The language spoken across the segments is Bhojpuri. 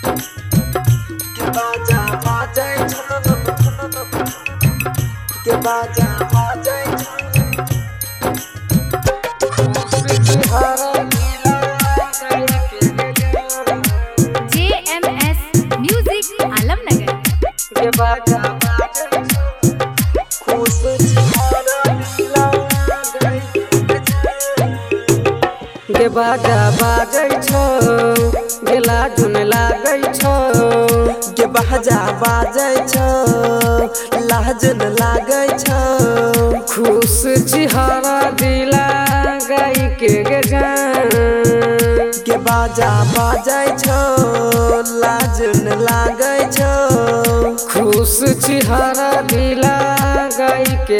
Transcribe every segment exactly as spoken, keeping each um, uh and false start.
के बाजा बाजै छौ के बाजा बाजै छौ जे एम एस म्यूजिक आलमनगर के बाजा बाजै छौ खुश छिहारा दिला के बाजा बाजै छौ गेला धुन लागै छौ के बाजा बाजै छौ लाजन लागै छौ खुश छिहारा दिला गाई के गजान के बाजा बाजै छौ लाजन लागै छौ खुश छिहारा दिला गाई के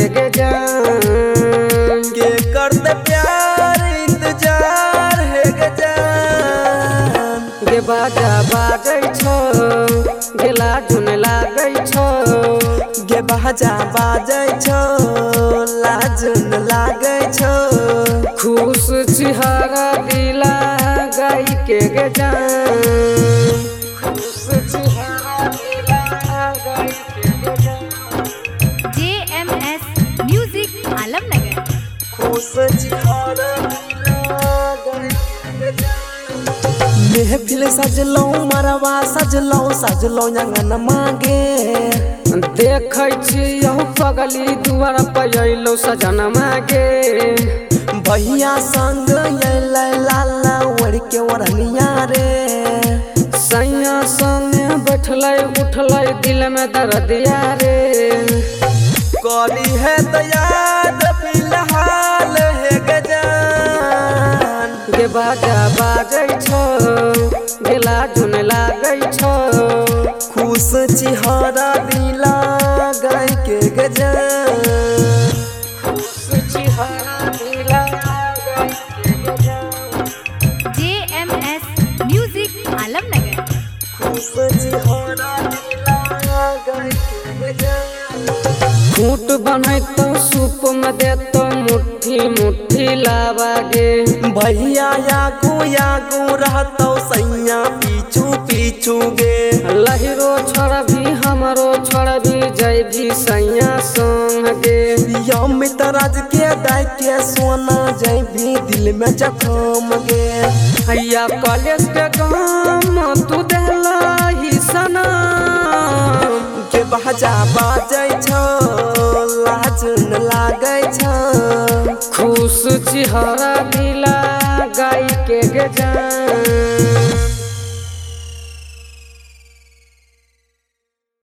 गजान के करते प्यार इंतजार है गजान के बाजा बाजै छौ गेला धुन लागै छौ के बाजा बाजै छौ लाजन लागै छौ खुश छिहारा दिला गाई के गजान खुश छिहारा दिला गाई के गजान जे एम एस म्यूजिक आलमनगर खुश छिहारा महफिल सजलौ मरवा सजलौ सजलौ अंगन मागे देखै छियौ पगली दुआर पर अइलौ सजन मागे भैया संग अइलै लाला ओढ़ के ओढ़निया रे सैया संगे बैठलै उठलै दिल में दर्दिया रे करी है दयाद फिलहाल है गजान के बाजा बाजै छौ गेला धुन लागै छौ खुश छिहारा दिला गाय के गजान खुश छिहारा दिला गाई के गजान जे एम एस म्यूजिक आलमनगर खुश छिहारा दिला गाय के गजान फूट बनैतो सूप में देतो मुट्ठी मुट्ठी लावा गे भैया यागू यागू रहतौ सैया पीछू पीछू गे लहिरो छोड़ भी हमरो छोड़ भी जय भी सैया संग गे अमित राज के दाय के सोना जय भी दिल में जखम गे हैया कॉलेज के काम तू देला ही सनम के बाजा बाजै छौ लाजन लागै छौ खुश छिहारा दिला गाई के गजान